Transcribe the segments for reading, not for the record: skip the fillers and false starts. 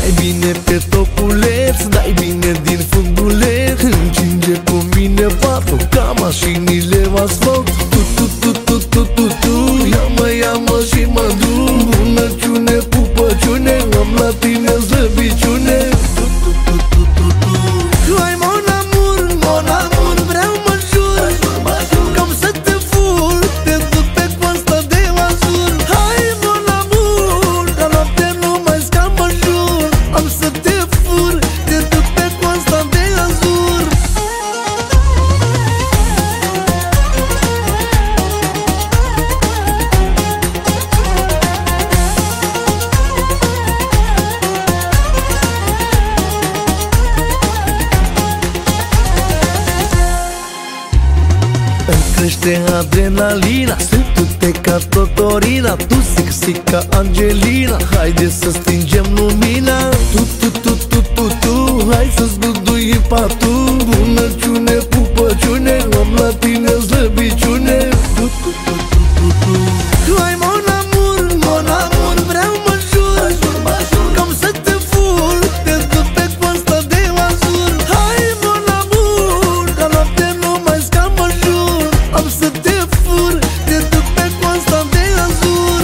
Stai bine pe topuleț, dai bine din funduleț, încinge cu mine patul ca mașinile în asfalt. Ia-mă și mă duc, bunăciune, pupăciune, am la tine slăbiciune. Hai mon amour, vreau mă jur, cam să te fur, te duc pe coasta de Azur. Hai mon amour, la noapte nu mai scap, mă jur, am să te fur, te duc pe coasta de Azur. Crește adrenalina, sându-te ca Totorina, tu sexy ca Angelina. Haide să stingem lumina, tu, hai să-ți duduim patul. Bunăciune, pupăciune, am la tine slăbiciune. Hai mon amour, vreau mă jur, cam să te fur, te duc pe coasta de Azur. Hai mon amour, la noapte nu mai scap, mă jur, am să te fur, te duc pe coasta de Azur.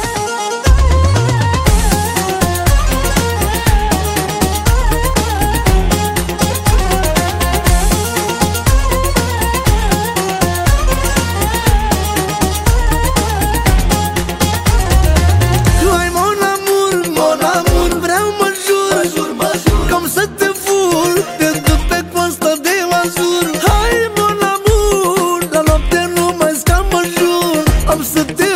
Hai mon amour, vreau mă jur, cam să te fur, te duc pe coasta de Azur. Hai mon amour, la noapte nu mai scap, mă jur, am să te